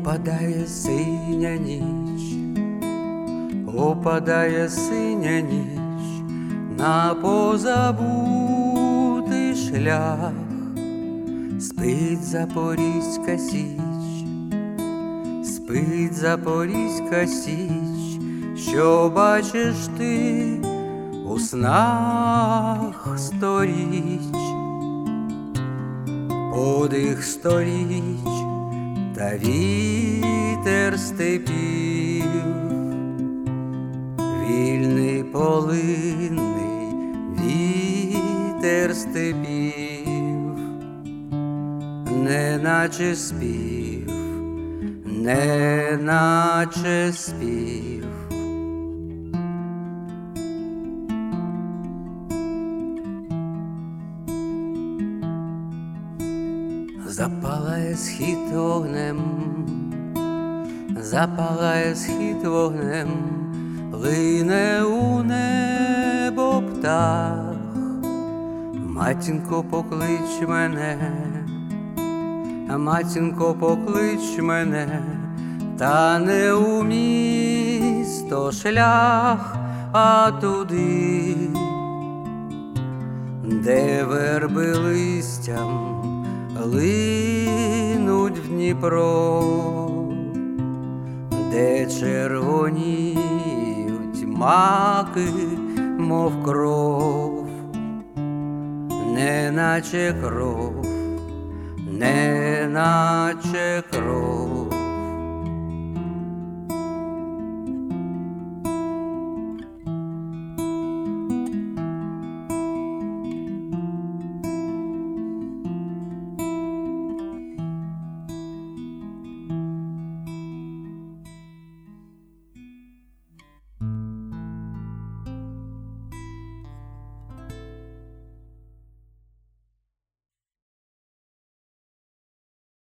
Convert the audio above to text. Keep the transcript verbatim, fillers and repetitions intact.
Опадає синя ніч, опадає синя ніч на позабутий шлях, спить Запорізька Січ, спить Запорізька Січ, що бачиш ти у снах сторіч, подих сторіч та вітер степів, вільний полинний вітер степів, неначе спів, неначе спів. Запалає схід вогнем, запалає схід вогнем, лине у небо птах. Матінко, поклич мене, матінко, поклич мене, та не у місто шлях, а туди, де верби листям линуть в Дніпро, де червоніють маки, мов кров, неначе кров, неначе кров.